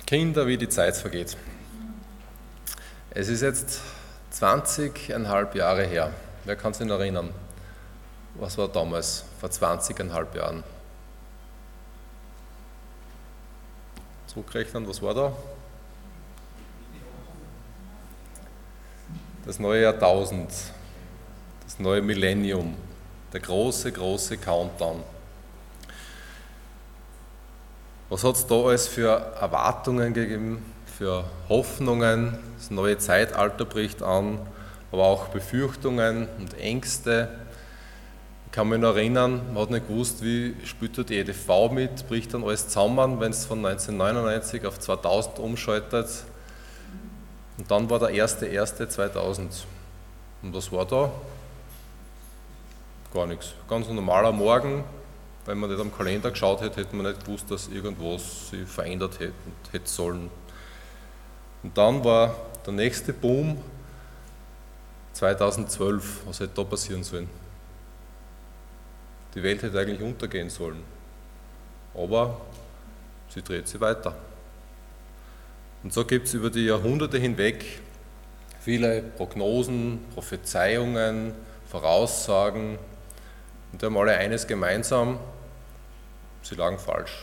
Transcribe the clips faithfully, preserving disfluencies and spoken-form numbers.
Kinder, wie die Zeit vergeht. Es ist jetzt zwanzigeinhalb Jahre her. Wer kann sich noch erinnern? Was war damals, vor zwanzigeinhalb Jahren? Zurückrechnen, was war da? Das neue Jahrtausend, das neue Millennium, der große, große Countdown. Was hat es da alles für Erwartungen gegeben, für Hoffnungen? Das neue Zeitalter bricht an, aber auch Befürchtungen und Ängste. Ich kann mich noch erinnern, man hat nicht gewusst, wie spielt dort die E D V mit, bricht dann alles zusammen, wenn es von neunzehnhundertneunundneunzig auf zweitausend umschaltet. Und dann war der erste erste zweitausend. Und was war da? Gar nichts. Ganz ein normaler Morgen. Wenn man nicht am Kalender geschaut hätte, hätte man nicht gewusst, dass irgendwas sich verändert hätte, hätte sollen. Und dann war der nächste Boom zweitausendzwölf. Was hätte da passieren sollen? Die Welt hätte eigentlich untergehen sollen. Aber sie dreht sich weiter. Und so gibt es über die Jahrhunderte hinweg viele Prognosen, Prophezeiungen, Voraussagen. Und die haben alle eines gemeinsam: sie lagen falsch.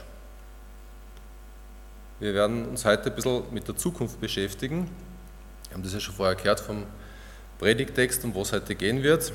Wir werden uns heute ein bisschen mit der Zukunft beschäftigen. Wir haben das ja schon vorher gehört vom Predigtext, um was heute gehen wird.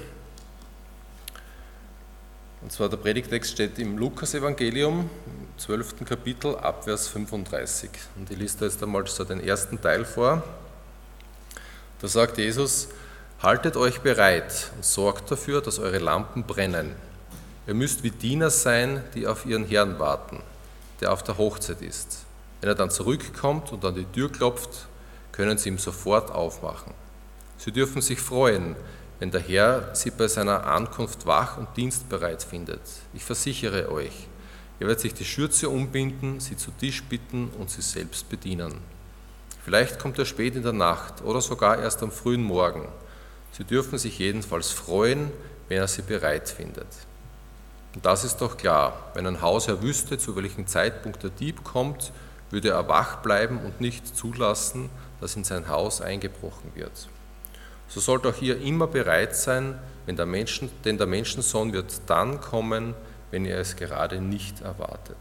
Und zwar der Predigtext steht im Lukas-Evangelium, im zwölften Kapitel, ab Vers fünfunddreißig. Und ich lese da jetzt einmal so den ersten Teil vor. Da sagt Jesus: Haltet euch bereit und sorgt dafür, dass eure Lampen brennen. Ihr müsst wie Diener sein, die auf ihren Herrn warten, der auf der Hochzeit ist. Wenn er dann zurückkommt und an die Tür klopft, können sie ihm sofort aufmachen. Sie dürfen sich freuen, wenn der Herr sie bei seiner Ankunft wach und dienstbereit findet. Ich versichere euch, er wird sich die Schürze umbinden, sie zu Tisch bitten und sie selbst bedienen. Vielleicht kommt er spät in der Nacht oder sogar erst am frühen Morgen. Sie dürfen sich jedenfalls freuen, wenn er sie bereit findet. Und das ist doch klar, wenn ein Hausherr wüsste, zu welchem Zeitpunkt der Dieb kommt, würde er wach bleiben und nicht zulassen, dass in sein Haus eingebrochen wird. So sollt auch ihr immer bereit sein, wenn der Menschen, denn der Menschensohn wird dann kommen, wenn ihr es gerade nicht erwartet.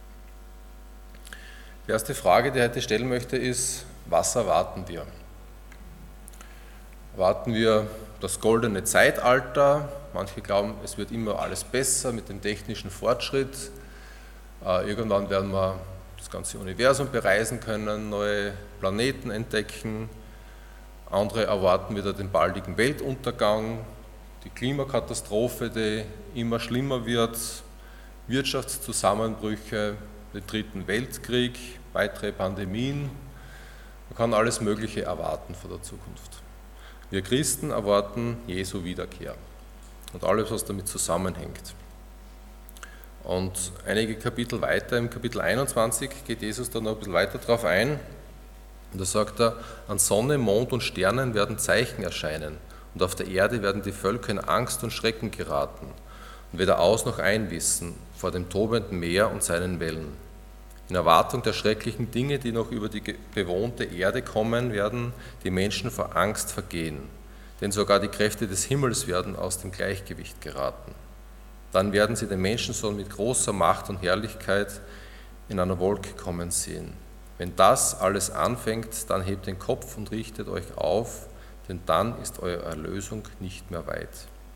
Die erste Frage, die ich heute stellen möchte, ist: Was erwarten wir? Erwarten wir das goldene Zeitalter? Manche glauben, es wird immer alles besser mit dem technischen Fortschritt. Irgendwann werden wir das ganze Universum bereisen können, neue Planeten entdecken. Andere erwarten wieder den baldigen Weltuntergang, die Klimakatastrophe, die immer schlimmer wird, Wirtschaftszusammenbrüche, den dritten Weltkrieg, weitere Pandemien. Man kann alles Mögliche erwarten von der Zukunft. Wir Christen erwarten Jesu Wiederkehr und alles, was damit zusammenhängt. Und einige Kapitel weiter, im Kapitel einundzwanzig, geht Jesus dann noch ein bisschen weiter darauf ein. Und da sagt er: An Sonne, Mond und Sternen werden Zeichen erscheinen und auf der Erde werden die Völker in Angst und Schrecken geraten und weder aus noch ein wissen vor dem tobenden Meer und seinen Wellen. In Erwartung der schrecklichen Dinge, die noch über die bewohnte Erde kommen, werden die Menschen vor Angst vergehen, denn sogar die Kräfte des Himmels werden aus dem Gleichgewicht geraten. Dann werden sie den Menschensohn mit großer Macht und Herrlichkeit in einer Wolke kommen sehen. Wenn das alles anfängt, dann hebt den Kopf und richtet euch auf, denn dann ist eure Erlösung nicht mehr weit.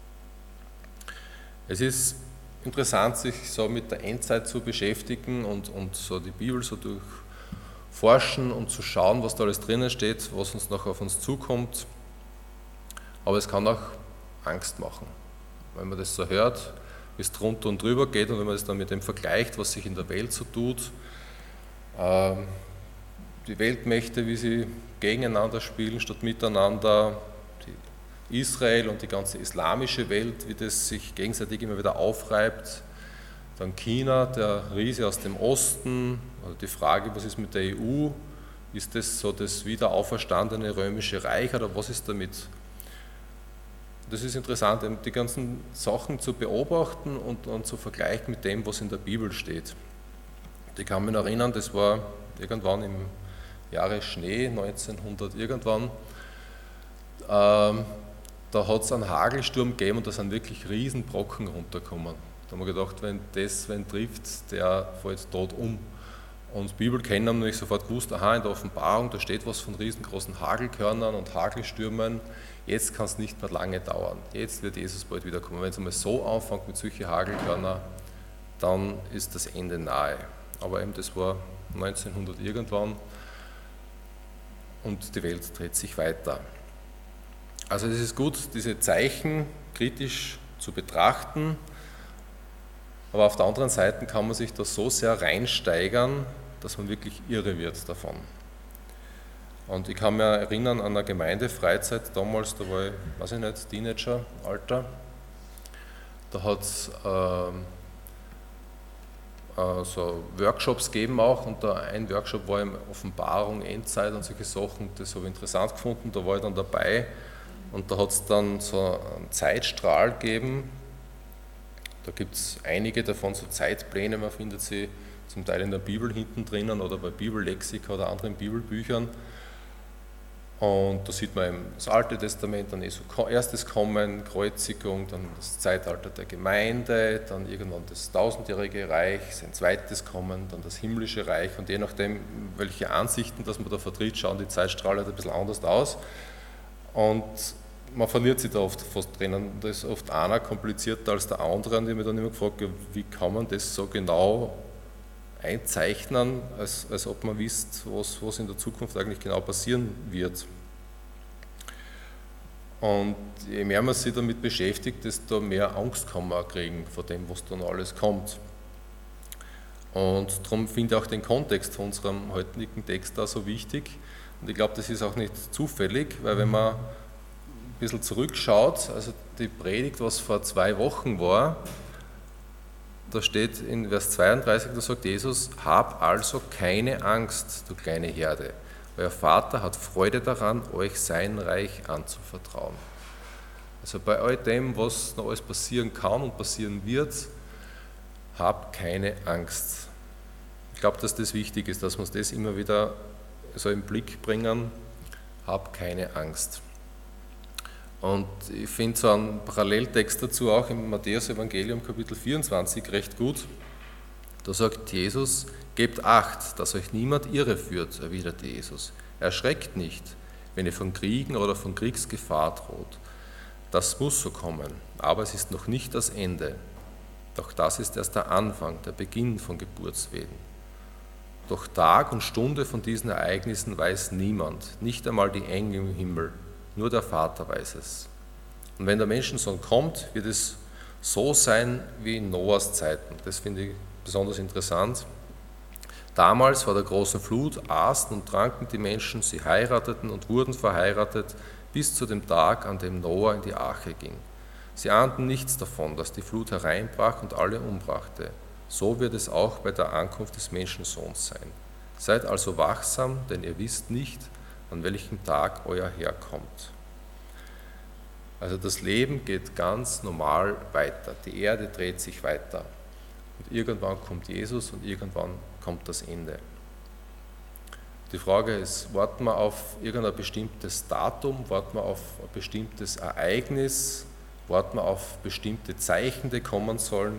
Es ist interessant, sich so mit der Endzeit zu beschäftigen und, und so die Bibel so durchforschen und zu schauen, was da alles drinnen steht, was uns noch auf uns zukommt. Aber es kann auch Angst machen, wenn man das so hört, wie es drunter und drüber geht, und wenn man das dann mit dem vergleicht, was sich in der Welt so tut. Ähm, die Weltmächte, wie sie gegeneinander spielen statt miteinander, die Israel und die ganze islamische Welt, wie das sich gegenseitig immer wieder aufreibt, dann China, der Riese aus dem Osten, also die Frage, was ist mit der E U, ist das so das wieder auferstandene römische Reich oder was ist damit? Das ist interessant, die ganzen Sachen zu beobachten und, und zu vergleichen mit dem, was in der Bibel steht. Ich kann mich noch erinnern, das war irgendwann im Jahre Schnee, neunzehnhundert irgendwann. Ähm, da hat es einen Hagelsturm gegeben und da sind wirklich Riesenbrocken runtergekommen. Da haben wir gedacht, wenn das wen trifft, der fällt tot um. Und Bibelkenner haben nämlich sofort gewusst, aha, in der Offenbarung, da steht was von riesengroßen Hagelkörnern und Hagelstürmen. Jetzt kann es nicht mehr lange dauern. Jetzt wird Jesus bald wiederkommen. Wenn es einmal so anfängt mit solchen Hagelkörnern, dann ist das Ende nahe. Aber eben das war neunzehnhundert irgendwann und die Welt dreht sich weiter. Also es ist gut, diese Zeichen kritisch zu betrachten, aber auf der anderen Seite kann man sich da so sehr reinsteigern, dass man wirklich irre wird davon. Und ich kann mich erinnern an eine Gemeindefreizeit damals, da war ich, weiß ich nicht, Teenager-Alter, da hat es äh, äh, so Workshops gegeben auch und da ein Workshop war eben Offenbarung, Endzeit und solche Sachen, das habe ich interessant gefunden, da war ich dann dabei und da hat es dann so einen Zeitstrahl gegeben. Da gibt es einige davon, so Zeitpläne, man findet sie zum Teil in der Bibel hinten drinnen oder bei Bibellexika oder anderen Bibelbüchern. Und da sieht man eben das Alte Testament, dann Jesu erstes Kommen, Kreuzigung, dann das Zeitalter der Gemeinde, dann irgendwann das tausendjährige Reich, sein zweites Kommen, dann das himmlische Reich. Und je nachdem, welche Ansichten das man da vertritt, schauen die Zeitstrahlen ein bisschen anders aus. Und man verliert sich da oft fast drinnen. Da ist oft einer komplizierter als der andere. Und ich habe mich dann immer gefragt, wie kann man das so genau einzeichnen, als, als ob man wisst, was, was in der Zukunft eigentlich genau passieren wird. Und je mehr man sich damit beschäftigt, desto mehr Angst kann man kriegen vor dem, was dann alles kommt. Und darum finde ich auch den Kontext von unserem heutigen Text da so wichtig. Und ich glaube, das ist auch nicht zufällig, weil wenn man ein bisschen zurückschaut, also die Predigt, was vor zwei Wochen war, da steht in Vers zweiunddreißig, da sagt Jesus, hab also keine Angst, du kleine Herde. Euer Vater hat Freude daran, euch sein Reich anzuvertrauen. Also bei all dem, was noch alles passieren kann und passieren wird, hab keine Angst. Ich glaube, dass das wichtig ist, dass wir uns das immer wieder so im Blick bringen, hab keine Angst. Und ich finde so einen Paralleltext dazu auch im Matthäus-Evangelium Kapitel vierundzwanzig recht gut. Da sagt Jesus, gebt Acht, dass euch niemand irreführt, erwiderte Jesus. Erschreckt nicht, wenn ihr von Kriegen oder von Kriegsgefahr droht. Das muss so kommen, aber es ist noch nicht das Ende. Doch das ist erst der Anfang, der Beginn von Geburtswehen. Doch Tag und Stunde von diesen Ereignissen weiß niemand, nicht einmal die Engel im Himmel. Nur der Vater weiß es. Und wenn der Menschensohn kommt, wird es so sein wie in Noahs Zeiten. Das finde ich besonders interessant. Damals vor der großen Flut aßen und tranken die Menschen, sie heirateten und wurden verheiratet, bis zu dem Tag, an dem Noah in die Arche ging. Sie ahnten nichts davon, dass die Flut hereinbrach und alle umbrachte. So wird es auch bei der Ankunft des Menschensohns sein. Seid also wachsam, denn ihr wisst nicht, an welchem Tag euer Herr kommt. Also das Leben geht ganz normal weiter. Die Erde dreht sich weiter. Und irgendwann kommt Jesus und irgendwann kommt das Ende. Die Frage ist, warten wir auf irgendein bestimmtes Datum, warten wir auf ein bestimmtes Ereignis, warten wir auf bestimmte Zeichen, die kommen sollen,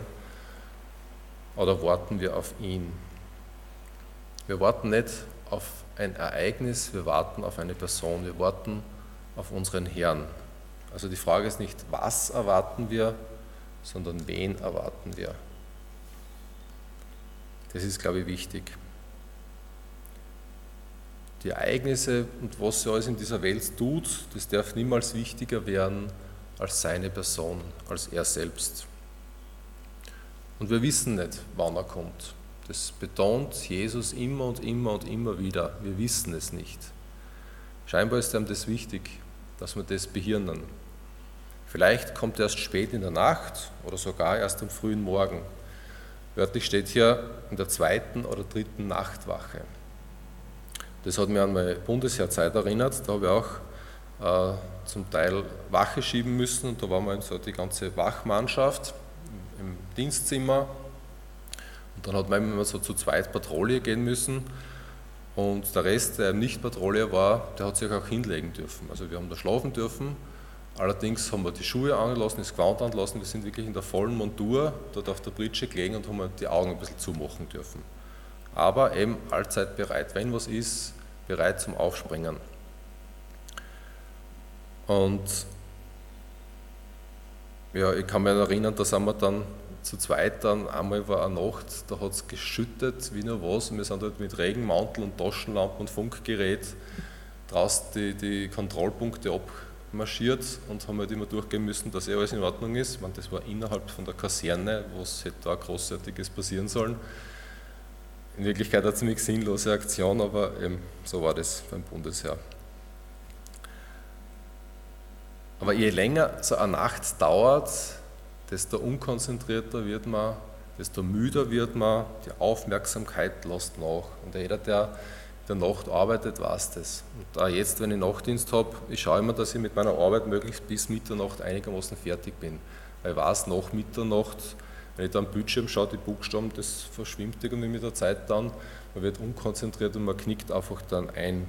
oder warten wir auf ihn? Wir warten nicht auf ein Ereignis, wir warten auf eine Person, wir warten auf unseren Herrn. Also die Frage ist nicht, was erwarten wir, sondern wen erwarten wir. Das ist, glaube ich, wichtig. Die Ereignisse und was sie alles in dieser Welt tut, das darf niemals wichtiger werden als seine Person, als er selbst. Und wir wissen nicht, wann er kommt. Das betont Jesus immer und immer und immer wieder. Wir wissen es nicht. Scheinbar ist ihm das wichtig, dass wir das behirnen. Vielleicht kommt er erst spät in der Nacht oder sogar erst am frühen Morgen. Wörtlich steht hier in der zweiten oder dritten Nachtwache. Das hat mich an meine Bundesheerzeit erinnert. Da habe ich auch äh, zum Teil Wache schieben müssen und da war mal so die ganze Wachmannschaft im Dienstzimmer. Und dann hat man immer so zu zweit Patrouille gehen müssen. Und der Rest, der nicht Patrouille war, der hat sich auch hinlegen dürfen. Also wir haben da schlafen dürfen. Allerdings haben wir die Schuhe angelassen, das Gewand angelassen. Wir sind wirklich in der vollen Montur dort auf der Pritsche gelegen und haben die Augen ein bisschen zumachen dürfen. Aber eben allzeit bereit. Wenn was ist, bereit zum Aufspringen. Und ja, ich kann mich erinnern, da sind wir dann zu zweit, dann einmal war eine Nacht, da hat es geschüttet wie nur was. Und wir sind dort mit Regenmantel und Taschenlampen und Funkgerät draußen die, die Kontrollpunkte abmarschiert und haben halt immer durchgehen müssen, dass eh alles in Ordnung ist. Ich meine, das war innerhalb von der Kaserne, was hätte da Großartiges passieren sollen. In Wirklichkeit eine ziemlich sinnlose Aktion, aber eben so war das beim Bundesheer. Aber je länger so eine Nacht dauert, desto unkonzentrierter wird man, desto müder wird man, die Aufmerksamkeit lässt nach. Und jeder, der in der Nacht arbeitet, weiß das. Und auch jetzt, wenn ich Nachtdienst habe, ich schaue immer, dass ich mit meiner Arbeit möglichst bis Mitternacht einigermaßen fertig bin. Weil ich weiß, nach Mitternacht, wenn ich da am Bildschirm schaue, die Buchstaben, das verschwimmt irgendwie mit der Zeit dann, man wird unkonzentriert und man knickt einfach dann ein.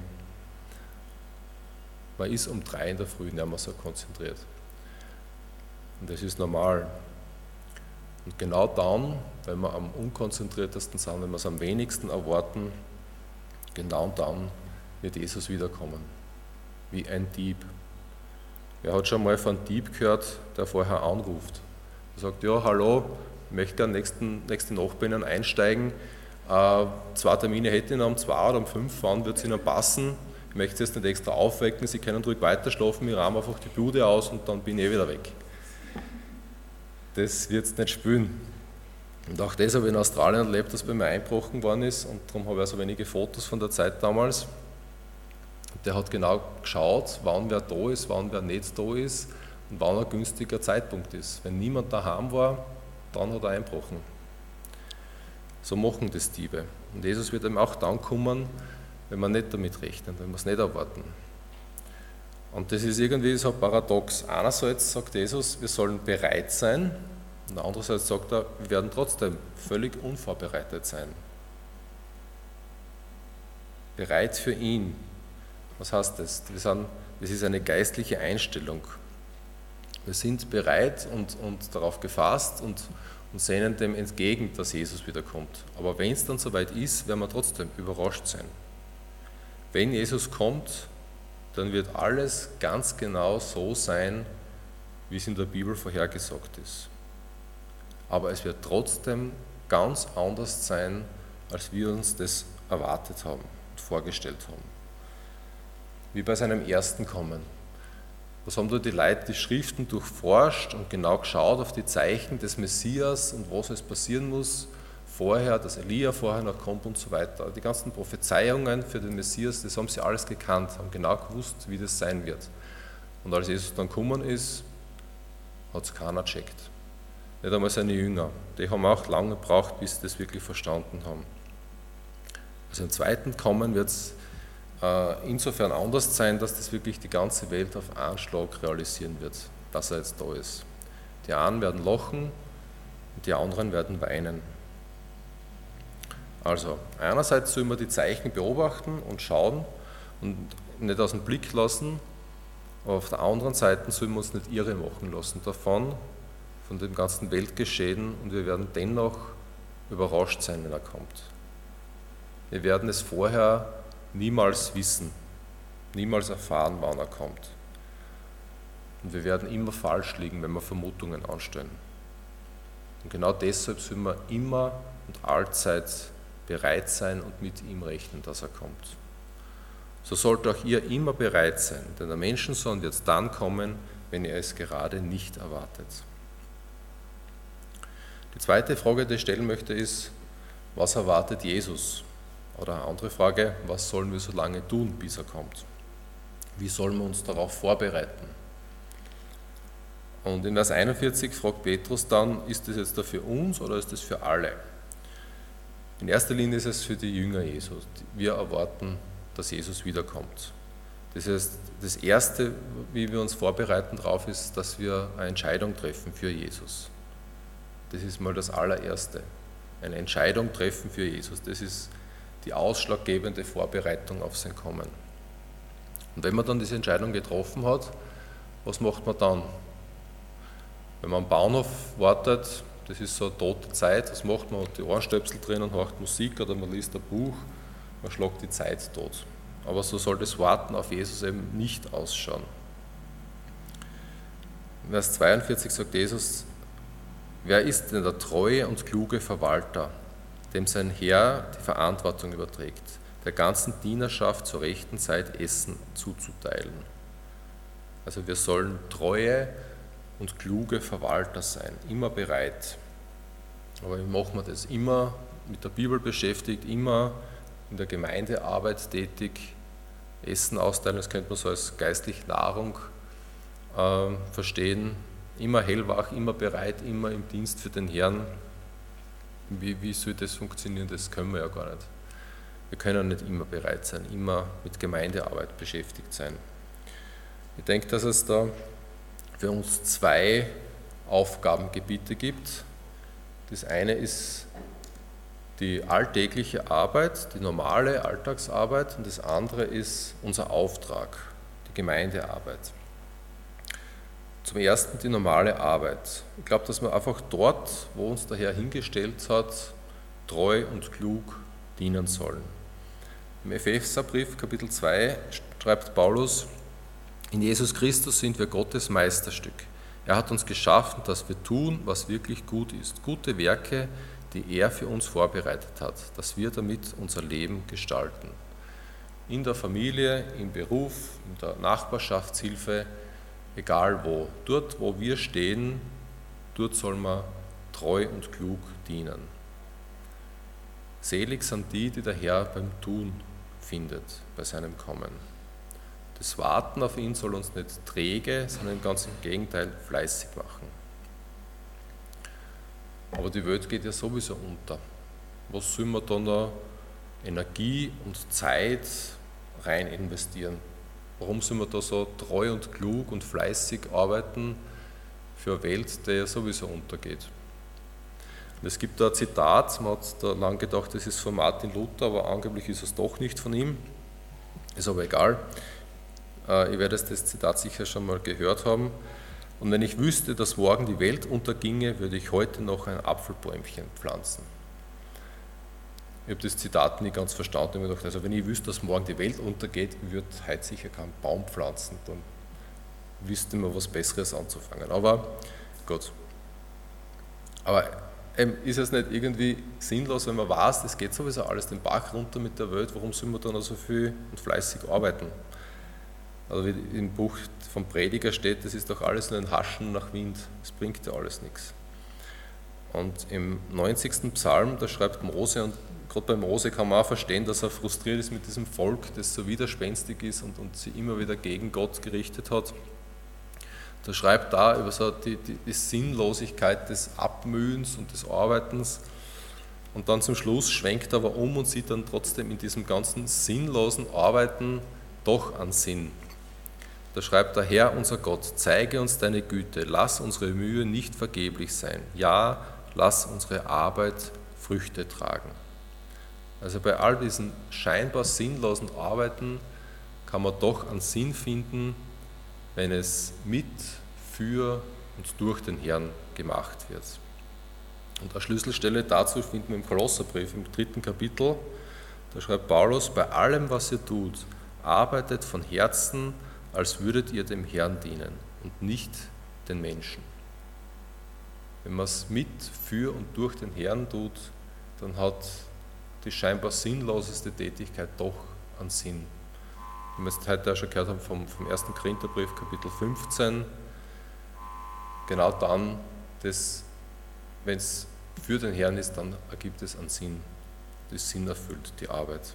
Man ist um drei in der Früh nicht mehr so konzentriert. Und das ist normal. Und genau dann, wenn wir am unkonzentriertesten sind, wenn wir es am wenigsten erwarten, genau dann wird Jesus wiederkommen. Wie ein Dieb. Wer hat schon mal von einem Dieb gehört, der vorher anruft? Er sagt, ja, hallo, ich möchte gerne nächsten, nächste Nacht bei Ihnen einsteigen. Äh, zwei Termine hätte ich noch, um zwei oder um fünf, wann wird es Ihnen passen? Ich möchte Sie jetzt nicht extra aufwecken, Sie können ruhig weiter schlafen, ich rahme einfach die Bude aus und dann bin ich eh wieder weg. Das wird es nicht spüren. Und auch das habe ich in Australien erlebt, dass bei mir eingebrochen worden ist und darum habe ich also wenige Fotos von der Zeit damals. Der hat genau geschaut, wann wer da ist, wann wer nicht da ist und wann ein günstiger Zeitpunkt ist. Wenn niemand daheim war, dann hat er eingebrochen. So machen das Diebe. Und Jesus wird eben auch dann kommen, wenn wir nicht damit rechnen, wenn wir es nicht erwarten. Und das ist irgendwie so paradox. Einerseits sagt Jesus, wir sollen bereit sein, und andererseits sagt er, wir werden trotzdem völlig unvorbereitet sein. Bereit für ihn. Was heißt das? Wir sind, das ist eine geistliche Einstellung. Wir sind bereit und, und darauf gefasst und, und sehnen dem entgegen, dass Jesus wiederkommt. Aber wenn es dann soweit ist, werden wir trotzdem überrascht sein. Wenn Jesus kommt, dann wird alles ganz genau so sein, wie es in der Bibel vorhergesagt ist. Aber es wird trotzdem ganz anders sein, als wir uns das erwartet haben und vorgestellt haben. Wie bei seinem ersten Kommen. Was haben da die Leute die Schriften durchforscht und genau geschaut auf die Zeichen des Messias und was es passieren muss vorher, dass Elia vorher noch kommt und so weiter. Die ganzen Prophezeiungen für den Messias, das haben sie alles gekannt, haben genau gewusst, wie das sein wird. Und als Jesus dann gekommen ist, hat es keiner gecheckt. Nicht einmal seine Jünger. Die haben auch lange gebraucht, bis sie das wirklich verstanden haben. Also im zweiten Kommen wird es äh, insofern anders sein, dass das wirklich die ganze Welt auf einen Schlag realisieren wird, dass er jetzt da ist. Die einen werden lachen und die anderen werden weinen. Also, einerseits sollen wir die Zeichen beobachten und schauen und nicht aus dem Blick lassen, aber auf der anderen Seite sollen wir uns nicht irre machen lassen davon, von dem ganzen Weltgeschehen, und wir werden dennoch überrascht sein, wenn er kommt. Wir werden es vorher niemals wissen, niemals erfahren, wann er kommt. Und wir werden immer falsch liegen, wenn wir Vermutungen anstellen. Und genau deshalb sollen wir immer und allzeit bereit sein und mit ihm rechnen, dass er kommt. So sollt auch ihr immer bereit sein, denn der Menschensohn wird dann kommen, wenn ihr es gerade nicht erwartet. Die zweite Frage, die ich stellen möchte, ist, was erwartet Jesus? Oder eine andere Frage, was sollen wir so lange tun, bis er kommt? Wie sollen wir uns darauf vorbereiten? Und in Vers einundvierzig fragt Petrus dann, ist das jetzt da für uns oder ist das für alle? In erster Linie ist es für die Jünger Jesus. Wir erwarten, dass Jesus wiederkommt. Das heißt, das Erste, wie wir uns vorbereiten darauf, ist, dass wir eine Entscheidung treffen für Jesus. Das ist mal das Allererste. Eine Entscheidung treffen für Jesus. Das ist die ausschlaggebende Vorbereitung auf sein Kommen. Und wenn man dann diese Entscheidung getroffen hat, was macht man dann? Wenn man am Bahnhof wartet, das ist so eine tote Zeit, was macht man? Man hat die Ohrenstöpsel drin und hört Musik oder man liest ein Buch, man schlägt die Zeit tot. Aber so soll das Warten auf Jesus eben nicht ausschauen. In Vers zweiundvierzig sagt Jesus: Wer ist denn der treue und kluge Verwalter, dem sein Herr die Verantwortung überträgt, der ganzen Dienerschaft zur rechten Zeit Essen zuzuteilen? Also wir sollen treue und kluge Verwalter sein, immer bereit. Aber wie machen wir das? Immer mit der Bibel beschäftigt, immer in der Gemeindearbeit tätig, Essen austeilen, das könnte man so als geistliche Nahrung äh, verstehen, immer hellwach, immer bereit, immer im Dienst für den Herrn. Wie, wie soll das funktionieren? Das können wir ja gar nicht. Wir können nicht immer bereit sein, immer mit Gemeindearbeit beschäftigt sein. Ich denke, dass es da für uns zwei Aufgabengebiete gibt. Das eine ist die alltägliche Arbeit, die normale Alltagsarbeit, und das andere ist unser Auftrag, die Gemeindearbeit. Zum ersten die normale Arbeit. Ich glaube, dass wir einfach dort, wo uns der Herr hingestellt hat, treu und klug dienen sollen. Im Epheserbrief Kapitel zwei schreibt Paulus: In Jesus Christus sind wir Gottes Meisterstück. Er hat uns geschaffen, dass wir tun, was wirklich gut ist. Gute Werke, die er für uns vorbereitet hat, dass wir damit unser Leben gestalten. In der Familie, im Beruf, in der Nachbarschaftshilfe, egal wo. Dort, wo wir stehen, dort soll man treu und klug dienen. Selig sind die, die der Herr beim Tun findet, bei seinem Kommen. Das Warten auf ihn soll uns nicht träge, sondern ganz im Gegenteil fleißig machen. Aber die Welt geht ja sowieso unter. Was soll man da noch Energie und Zeit rein investieren? Warum soll man da so treu und klug und fleißig arbeiten für eine Welt, die ja sowieso untergeht? Und es gibt da ein Zitat, man hat da lange gedacht, das ist von Martin Luther, aber angeblich ist es doch nicht von ihm. Ist aber egal. Ich werde das Zitat sicher schon mal gehört haben. Und wenn ich wüsste, dass morgen die Welt unterginge, würde ich heute noch ein Apfelbäumchen pflanzen. Ich habe das Zitat nicht ganz verstanden und mir gedacht, also wenn ich wüsste, dass morgen die Welt untergeht, würde ich heute sicher keinen Baum pflanzen. Dann wüsste man was Besseres anzufangen. Aber gut. Aber ähm, ist es nicht irgendwie sinnlos, wenn man weiß, das geht sowieso alles den Bach runter mit der Welt, warum soll man dann noch so viel und fleißig arbeiten? Also wie im Buch vom Prediger steht, das ist doch alles nur ein Haschen nach Wind, das bringt ja alles nichts. Und im neunzigsten Psalm, da schreibt Mose, und gerade bei Mose kann man auch verstehen, dass er frustriert ist mit diesem Volk, das so widerspenstig ist und, und sich immer wieder gegen Gott gerichtet hat. Da schreibt er über so die, die, die Sinnlosigkeit des Abmühens und des Arbeitens. Und dann zum Schluss schwenkt er aber um und sieht dann trotzdem in diesem ganzen sinnlosen Arbeiten doch einen Sinn. Da schreibt der Herr, unser Gott, zeige uns deine Güte, lass unsere Mühe nicht vergeblich sein. Ja, lass unsere Arbeit Früchte tragen. Also bei all diesen scheinbar sinnlosen Arbeiten kann man doch einen Sinn finden, wenn es mit, für und durch den Herrn gemacht wird. Und eine Schlüsselstelle dazu finden wir im Kolosserbrief im dritten Kapitel. Da schreibt Paulus: Bei allem, was ihr tut, arbeitet von Herzen, als würdet ihr dem Herrn dienen und nicht den Menschen. Wenn man es mit, für und durch den Herrn tut, dann hat die scheinbar sinnloseste Tätigkeit doch einen Sinn. Wie wir es heute auch schon gehört haben vom, vom ersten Korintherbrief, Kapitel fünfzehn, genau dann, wenn es für den Herrn ist, dann ergibt es einen Sinn. Das Sinn erfüllt, die Arbeit.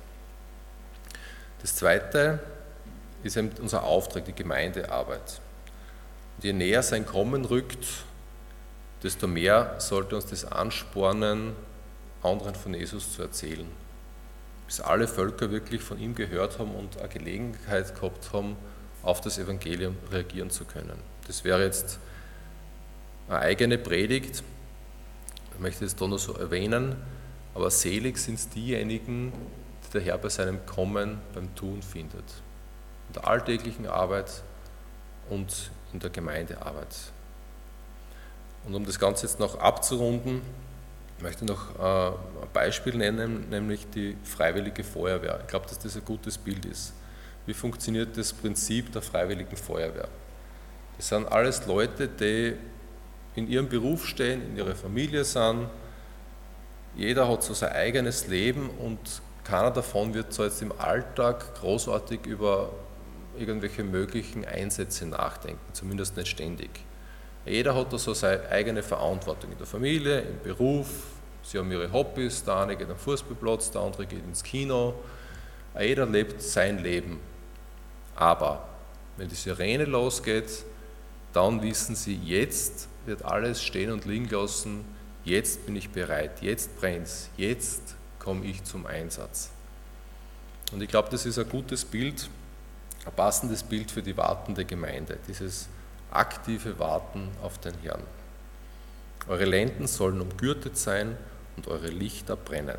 Das Zweite ist eben unser Auftrag, die Gemeindearbeit. Und je näher sein Kommen rückt, desto mehr sollte uns das anspornen, anderen von Jesus zu erzählen. Bis alle Völker wirklich von ihm gehört haben und eine Gelegenheit gehabt haben, auf das Evangelium reagieren zu können. Das wäre jetzt eine eigene Predigt. Ich möchte es da noch so erwähnen, aber selig sind es diejenigen, die der Herr bei seinem Kommen beim Tun findet. In der alltäglichen Arbeit und in der Gemeindearbeit. Und um das Ganze jetzt noch abzurunden, möchte ich noch ein Beispiel nennen, nämlich die Freiwillige Feuerwehr. Ich glaube, dass das ein gutes Bild ist. Wie funktioniert das Prinzip der Freiwilligen Feuerwehr? Das sind alles Leute, die in ihrem Beruf stehen, in ihrer Familie sind. Jeder hat so sein eigenes Leben und keiner davon wird so jetzt im Alltag großartig über irgendwelche möglichen Einsätze nachdenken, zumindest nicht ständig. Jeder hat da so seine eigene Verantwortung in der Familie, im Beruf, sie haben ihre Hobbys, der eine geht am Fußballplatz, der andere geht ins Kino. Jeder lebt sein Leben. Aber wenn die Sirene losgeht, dann wissen sie, jetzt wird alles stehen und liegen gelassen, jetzt bin ich bereit, jetzt brennt's, jetzt komme ich zum Einsatz. Und ich glaube, das ist ein gutes Bild, ein passendes Bild für die wartende Gemeinde, dieses aktive Warten auf den Herrn. Eure Lenden sollen umgürtet sein und eure Lichter brennend.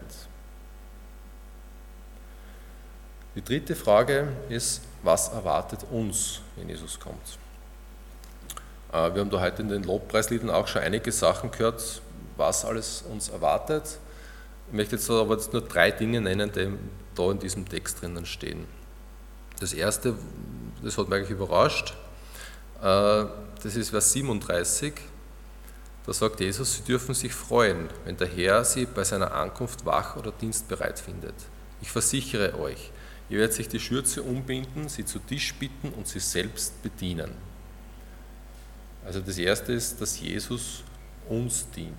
Die dritte Frage ist, was erwartet uns, wenn Jesus kommt? Wir haben da heute in den Lobpreisliedern auch schon einige Sachen gehört, was alles uns erwartet. Ich möchte jetzt aber jetzt nur drei Dinge nennen, die da in diesem Text drinnen stehen. Das erste, das hat mich eigentlich überrascht, das ist Vers siebenunddreißig. Da sagt Jesus, sie dürfen sich freuen, wenn der Herr sie bei seiner Ankunft wach oder dienstbereit findet. Ich versichere euch, ihr werdet sich die Schürze umbinden, sie zu Tisch bitten und sie selbst bedienen. Also das erste ist, dass Jesus uns dient.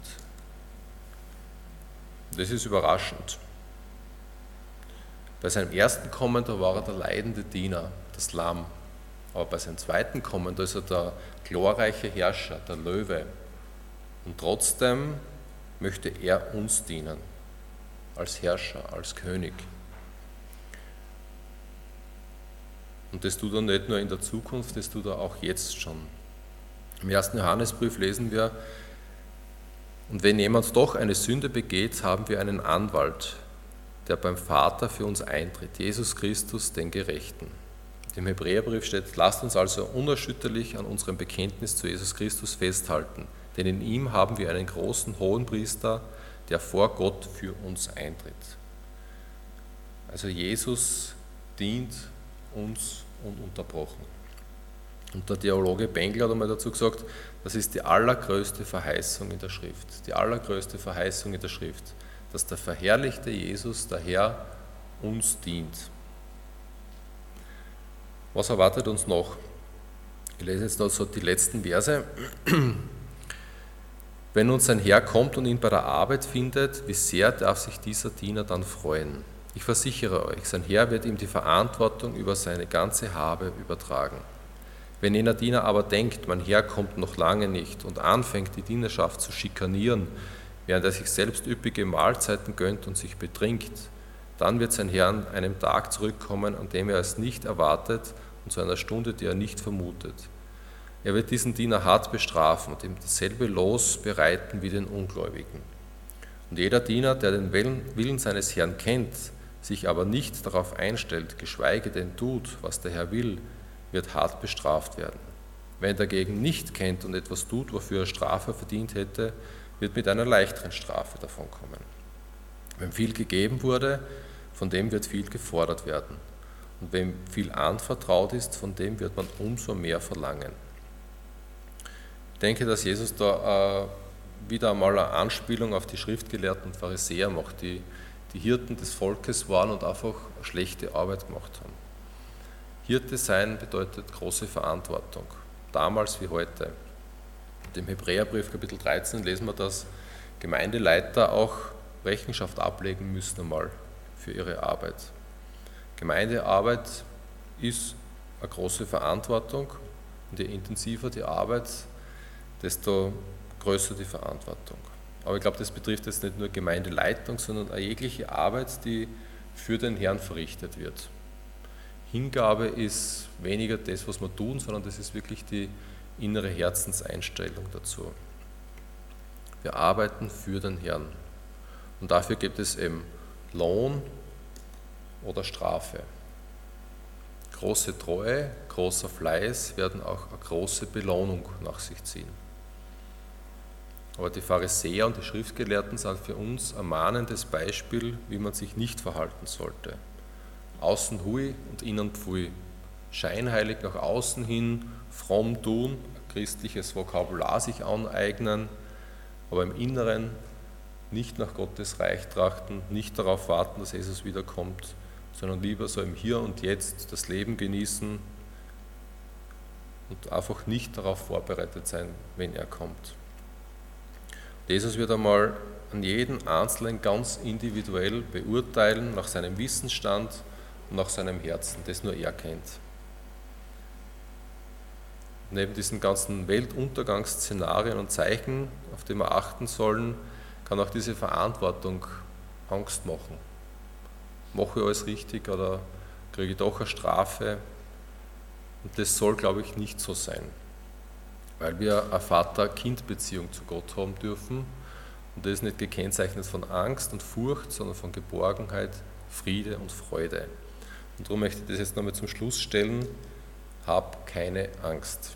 Das ist überraschend. Bei seinem ersten Kommen, da war er der leidende Diener, das Lamm. Aber bei seinem zweiten Kommen, da ist er der glorreiche Herrscher, der Löwe. Und trotzdem möchte er uns dienen, als Herrscher, als König. Und das tut er nicht nur in der Zukunft, das tut er auch jetzt schon. Im ersten Johannesbrief lesen wir, und wenn jemand doch eine Sünde begeht, haben wir einen Anwalt, der beim Vater für uns eintritt, Jesus Christus, den Gerechten. Im Hebräerbrief steht, lasst uns also unerschütterlich an unserem Bekenntnis zu Jesus Christus festhalten, denn in ihm haben wir einen großen Hohenpriester, der vor Gott für uns eintritt. Also Jesus dient uns ununterbrochen. Und der Theologe Bengel hat einmal dazu gesagt, das ist die allergrößte Verheißung in der Schrift, die allergrößte Verheißung in der Schrift, dass der verherrlichte Jesus, der Herr, uns dient. Was erwartet uns noch? Ich lese jetzt noch so die letzten Verse. Wenn nun sein Herr kommt und ihn bei der Arbeit findet, wie sehr darf sich dieser Diener dann freuen? Ich versichere euch, sein Herr wird ihm die Verantwortung über seine ganze Habe übertragen. Wenn jener Diener aber denkt, mein Herr kommt noch lange nicht und anfängt, die Dienerschaft zu schikanieren, während er sich selbst üppige Mahlzeiten gönnt und sich betrinkt, dann wird sein Herr an einem Tag zurückkommen, an dem er es nicht erwartet und zu einer Stunde, die er nicht vermutet. Er wird diesen Diener hart bestrafen und ihm dasselbe Los bereiten wie den Ungläubigen. Und jeder Diener, der den Willen seines Herrn kennt, sich aber nicht darauf einstellt, geschweige denn tut, was der Herr will, wird hart bestraft werden. Wer ihn dagegen nicht kennt und etwas tut, wofür er Strafe verdient hätte, wird mit einer leichteren Strafe davonkommen. Wem viel gegeben wurde, von dem wird viel gefordert werden. Und wem viel anvertraut ist, von dem wird man umso mehr verlangen. Ich denke, dass Jesus da äh, wieder einmal eine Anspielung auf die Schriftgelehrten und Pharisäer macht, die die Hirten des Volkes waren und einfach eine schlechte Arbeit gemacht haben. Hirte sein bedeutet große Verantwortung, damals wie heute. Im Hebräerbrief Kapitel dreizehn lesen wir, dass Gemeindeleiter auch Rechenschaft ablegen müssen einmal für ihre Arbeit. Gemeindearbeit ist eine große Verantwortung und je intensiver die Arbeit, desto größer die Verantwortung. Aber ich glaube, das betrifft jetzt nicht nur Gemeindeleitung, sondern auch jegliche Arbeit, die für den Herrn verrichtet wird. Hingabe ist weniger das, was wir tun, sondern das ist wirklich die innere Herzenseinstellung dazu. Wir arbeiten für den Herrn. Und dafür gibt es eben Lohn oder Strafe. Große Treue, großer Fleiß werden auch eine große Belohnung nach sich ziehen. Aber die Pharisäer und die Schriftgelehrten sind für uns ein mahnendes Beispiel, wie man sich nicht verhalten sollte. Außen hui und innen pfui. Scheinheilig nach außen hin, fromm tun, ein christliches Vokabular sich aneignen, aber im Inneren nicht nach Gottes Reich trachten, nicht darauf warten, dass Jesus wiederkommt, sondern lieber so im Hier und Jetzt das Leben genießen und einfach nicht darauf vorbereitet sein, wenn er kommt. Jesus wird einmal an jeden Einzelnen ganz individuell beurteilen, nach seinem Wissensstand und nach seinem Herzen, das nur er kennt. Neben diesen ganzen Weltuntergangsszenarien und Zeichen, auf die wir achten sollen, kann auch diese Verantwortung Angst machen. Mache ich alles richtig oder kriege ich doch eine Strafe? Und das soll, glaube ich, nicht so sein, weil wir eine Vater-Kind-Beziehung zu Gott haben dürfen und das ist nicht gekennzeichnet von Angst und Furcht, sondern von Geborgenheit, Friede und Freude. Und darum möchte ich das jetzt nochmal zum Schluss stellen: Hab keine Angst.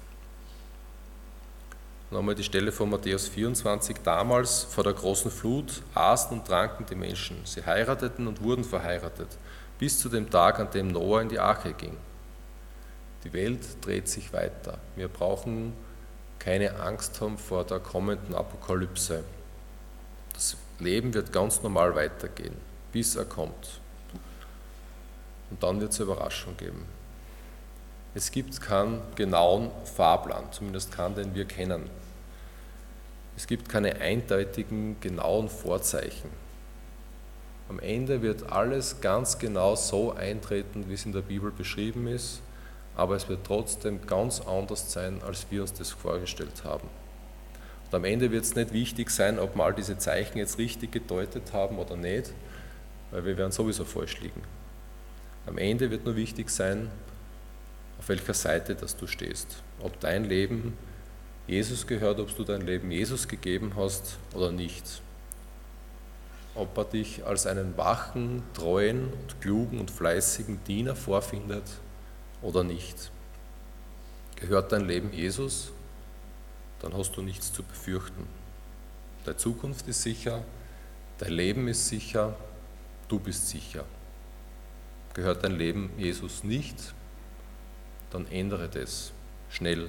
Nochmal die Stelle von Matthäus vierundzwanzig. Damals vor der großen Flut aßen und tranken die Menschen. Sie heirateten und wurden verheiratet, bis zu dem Tag, an dem Noah in die Arche ging. Die Welt dreht sich weiter. Wir brauchen keine Angst haben vor der kommenden Apokalypse. Das Leben wird ganz normal weitergehen, bis er kommt. Und dann wird es eine Überraschung geben. Es gibt keinen genauen Fahrplan, zumindest keinen, den wir kennen. Es gibt keine eindeutigen, genauen Vorzeichen. Am Ende wird alles ganz genau so eintreten, wie es in der Bibel beschrieben ist, aber es wird trotzdem ganz anders sein, als wir uns das vorgestellt haben. Und am Ende wird es nicht wichtig sein, ob wir all diese Zeichen jetzt richtig gedeutet haben oder nicht, weil wir werden sowieso falsch liegen. Am Ende wird nur wichtig sein, auf welcher Seite dass du stehst. Ob dein Leben Jesus gehört, ob du dein Leben Jesus gegeben hast oder nicht. Ob er dich als einen wachen, treuen, und klugen und fleißigen Diener vorfindet oder nicht. Gehört dein Leben Jesus, dann hast du nichts zu befürchten. Deine Zukunft ist sicher, dein Leben ist sicher, du bist sicher. Gehört dein Leben Jesus nicht, dann ändere das schnell.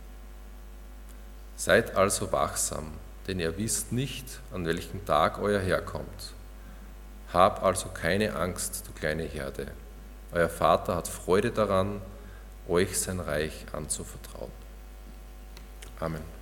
Seid also wachsam, denn ihr wisst nicht, an welchem Tag euer Herr kommt. Hab also keine Angst, du kleine Herde. Euer Vater hat Freude daran, euch sein Reich anzuvertrauen. Amen.